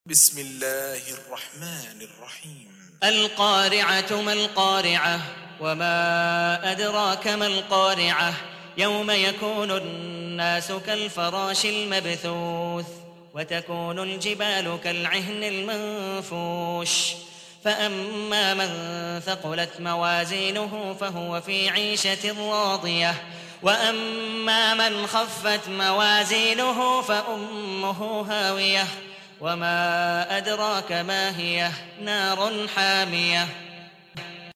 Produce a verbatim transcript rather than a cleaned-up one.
بسم الله الرحمن الرحيم القارعة ما القارعة وما أدراك ما القارعة يوم يكون الناس كالفراش المبثوث وتكون الجبال كالعهن المنفوش فأما من ثقلت موازينه فهو في عيشة راضية وأما من خفت موازينه فأمه هاوية وما أدراك ما هي نار حامية